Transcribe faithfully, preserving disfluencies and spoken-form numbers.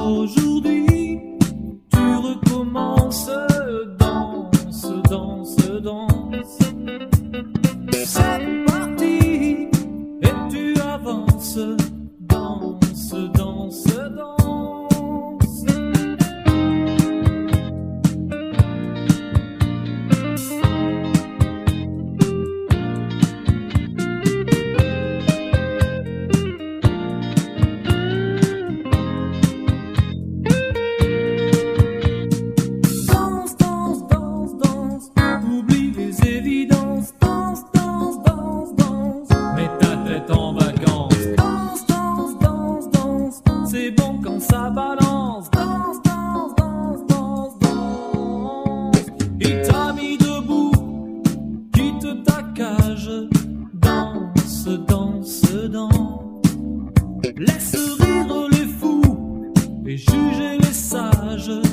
Aujourd'hui, tu recommences, danse, danse, danse. C'est parti, et tu avances, danse, danse, danse. C'est bon quand ça balance, danse, danse, danse, danse, danse. Il t'a mis debout, quitte ta cage, danse, danse, danse. Laisse rire les fous et juger les sages.